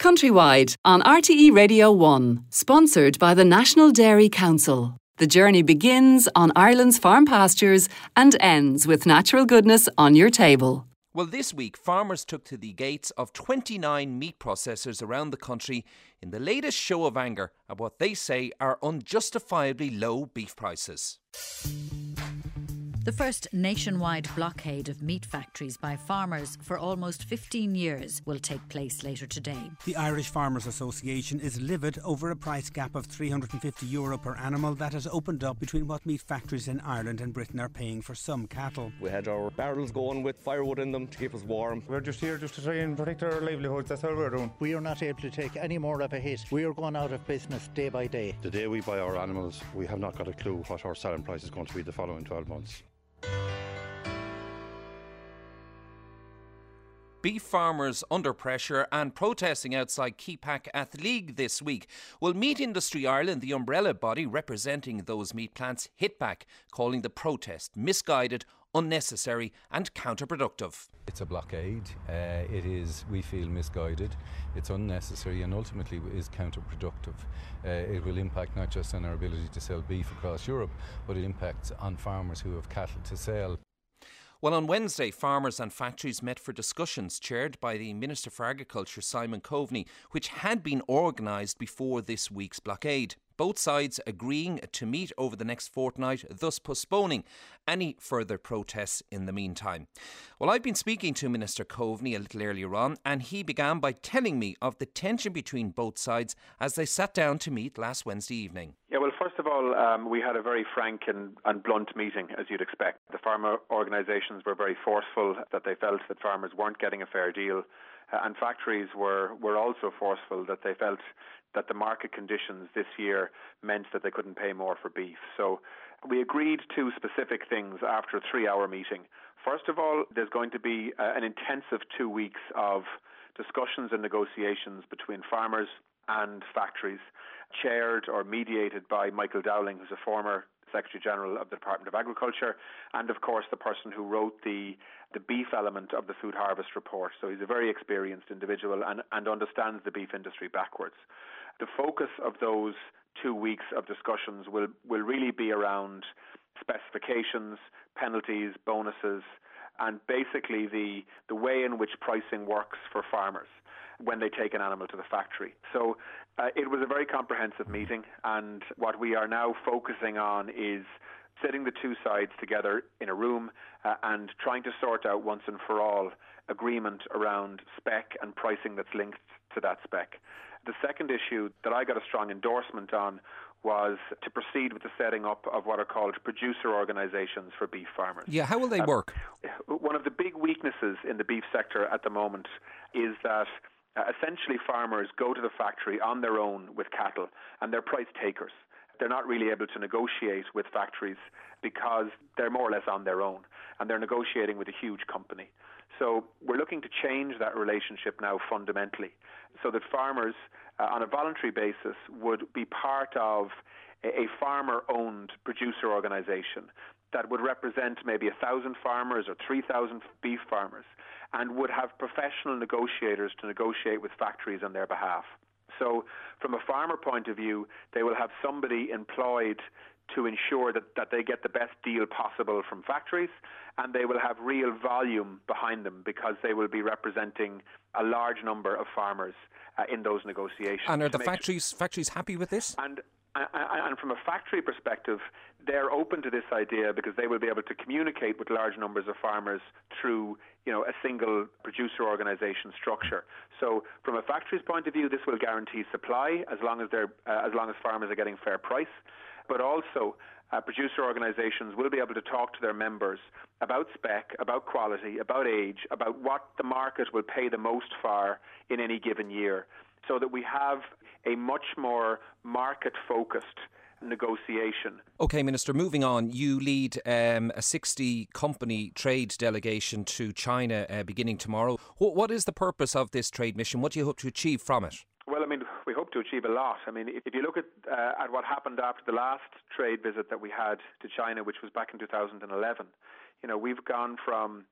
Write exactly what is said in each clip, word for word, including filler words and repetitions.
Countrywide on R T E Radio one, sponsored by the National Dairy Council. The journey begins on Ireland's farm pastures and ends with natural goodness on your table. Well, this week, farmers took to the gates of twenty-nine meat processors around the country in the latest show of anger at what they say are unjustifiably low beef prices. The first nationwide blockade of meat factories by farmers for almost fifteen years will take place later today. The Irish Farmers Association is livid over a price gap of three hundred fifty euro per animal that has opened up between what meat factories in Ireland and Britain are paying for some cattle. We had our barrels going with firewood in them to keep us warm. We're just here just to try and protect our livelihoods, that's all we're doing. We are not able to take any more of a hit. We are going out of business day by day. The day we buy our animals, we have not got a clue what our selling price is going to be the following twelve months. Beef farmers under pressure and protesting outside Kepak Athleague this week. Well, Meat Industry Ireland, the umbrella body representing those meat plants, hit back, calling the protest misguided, unnecessary and counterproductive. It's a blockade. Uh, it is, we feel, misguided. It's unnecessary and ultimately is counterproductive. Uh, it will impact not just on our ability to sell beef across Europe, but it impacts on farmers who have cattle to sell. Well, on Wednesday, farmers and factories met for discussions chaired by the Minister for Agriculture, Simon Coveney, which had been organised before this week's blockade. Both sides agreeing to meet over the next fortnight, thus postponing any further protests in the meantime. Well, I've been speaking to Minister Coveney a little earlier on, and he began by telling me of the tension between both sides as they sat down to meet last Wednesday evening. Yeah, well, first of all, um, we had a very frank and, and blunt meeting, as you'd expect. The farmer organisations were very forceful that they felt that farmers weren't getting a fair deal, uh, and factories were, were also forceful that they felt that the market conditions this year meant that they couldn't pay more for beef. So we agreed to specific things after a three-hour meeting. First of all, there's going to be uh, an intensive two weeks of discussions and negotiations between farmers and factories, chaired or mediated by Michael Dowling, who's a former Secretary General of the Department of Agriculture, and of course the person who wrote the, the beef element of the Food Harvest Report. So he's a very experienced individual and, and understands the beef industry backwards. The focus of those two weeks of discussions will, will really be around specifications, penalties, bonuses, and basically the, the way in which pricing works for farmers when they take an animal to the factory. So uh, it was a very comprehensive meeting, and what we are now focusing on is sitting the two sides together in a room uh, and trying to sort out once and for all agreement around spec and pricing that's linked to that spec. The second issue that I got a strong endorsement on was to proceed with the setting up of what are called producer organisations for beef farmers. Yeah, how will they work? Uh, one of the big weaknesses in the beef sector at the moment is that uh, essentially farmers go to the factory on their own with cattle and they're price takers. They're not really able to negotiate with factories because they're more or less on their own and they're negotiating with a huge company. So we're looking to change that relationship now fundamentally so that farmers uh, on a voluntary basis would be part of a, a farmer-owned producer organisation that would represent maybe one thousand farmers or three thousand beef farmers and would have professional negotiators to negotiate with factories on their behalf. So from a farmer point of view, they will have somebody employed to ensure that, that they get the best deal possible from factories, and they will have real volume behind them because they will be representing a large number of farmers uh, in those negotiations. And are the factories factories happy with this? And And from a factory perspective, they're open to this idea because they will be able to communicate with large numbers of farmers through, you know, a single producer organisation structure. So, from a factory's point of view, this will guarantee supply as long as they're uh, as long as farmers are getting fair price. But also, uh, producer organisations will be able to talk to their members about spec, about quality, about age, about what the market will pay the most for in any given year, so that we have a much more market-focused negotiation. OK, Minister, moving on, you lead um, a sixty-company trade delegation to China uh, beginning tomorrow. What, what is the purpose of this trade mission? What do you hope to achieve from it? Well, I mean, we hope to achieve a lot. I mean, if you look at uh, at what happened after the last trade visit that we had to China, which was back in two thousand eleven, you know, we've gone from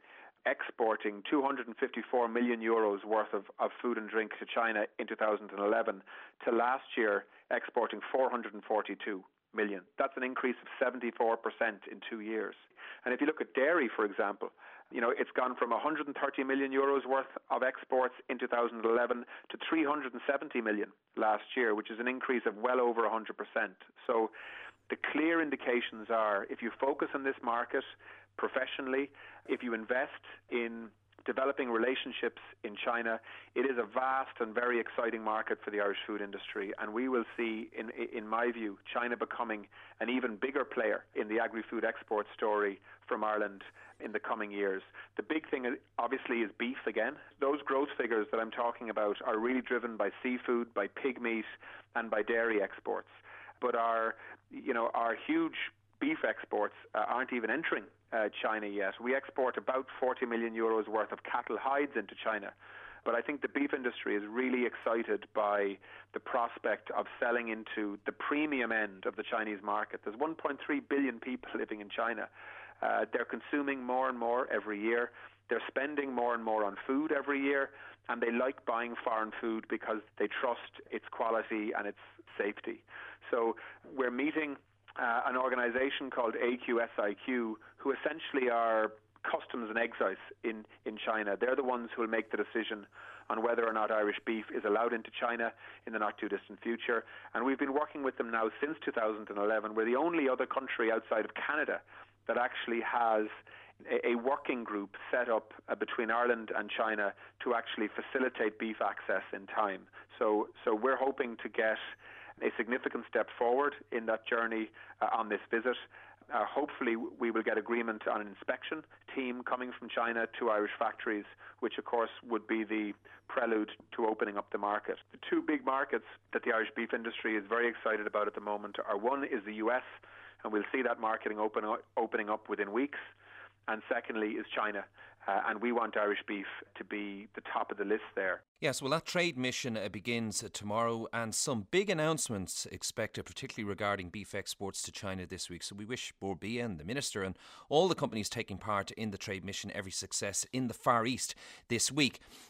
exporting two hundred fifty-four million euros worth of, of food and drink to China in two thousand eleven to last year exporting four hundred forty-two million. That's an increase of seventy-four percent in two years. And if you look at dairy, for example, you know, it's gone from one hundred thirty million euros worth of exports in two thousand eleven to three hundred seventy million last year, which is an increase of well over one hundred percent. So the clear indications are, if you focus on this market professionally, if you invest in developing relationships in China, it is a vast and very exciting market for the Irish food industry, and we will see, in in my view, China becoming an even bigger player in the agri-food export story from Ireland in the coming years. The big thing, obviously, is beef again. Those growth figures that I'm talking about are really driven by seafood, by pig meat, and by dairy exports. But our, you know, our huge beef exports uh, aren't even entering uh, China yet. We export about forty million euros worth of cattle hides into China. But I think the beef industry is really excited by the prospect of selling into the premium end of the Chinese market. There's one point three billion people living in China. Uh, they're consuming more and more every year. They're spending more and more on food every year, and they like buying foreign food because they trust its quality and its safety. So we're meeting uh, an organization called A Q S I Q, who essentially are customs and excise in, in China. They're the ones who will make the decision on whether or not Irish beef is allowed into China in the not-too-distant future. And we've been working with them now since two thousand eleven. We're the only other country outside of Canada that actually has a, a working group set up uh, between Ireland and China to actually facilitate beef access in time. So, so we're hoping to get a significant step forward in that journey uh, on this visit. Uh, hopefully we will get agreement on an inspection team coming from China to Irish factories, which of course would be the prelude to opening up the market. The two big markets that the Irish beef industry is very excited about at the moment are, one is the U S, and we'll see that marketing open, opening up within weeks, and secondly is China. Uh, and we want Irish beef to be the top of the list there. Yes, well, that trade mission uh, begins uh, tomorrow, and some big announcements expected, particularly regarding beef exports to China this week. So we wish Bord Bia and the Minister and all the companies taking part in the trade mission every success in the Far East this week.